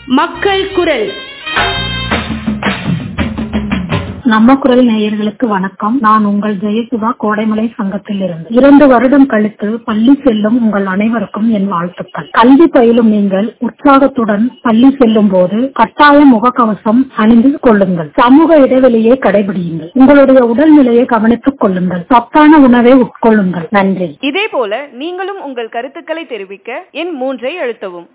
மக்கள் குரல். நம்ம குரல் நேயர்களுக்கு வணக்கம். நான் உங்கள் ஜெயசுதா, கோடைமலை சங்கத்தில் இருந்து. 2 வருடம் கழித்து பள்ளி செல்லும் உங்கள் அனைவருக்கும் என் வாழ்த்துக்கள். கல்வி பயிலும் நீங்கள் உற்சாகத்துடன் பள்ளி செல்லும் போது கட்டாய முகக்கவசம் அணிந்து கொள்ளுங்கள். சமூக இடைவெளியை கடைபிடியுங்கள். உங்களுடைய உடல்நிலையை கவனித்துக் கொள்ளுங்கள். சத்தான உணவை உட்கொள்ளுங்கள். நன்றி. இதே போல நீங்களும் உங்கள் கருத்துக்களை தெரிவிக்க எண் 3 அழுத்தவும்.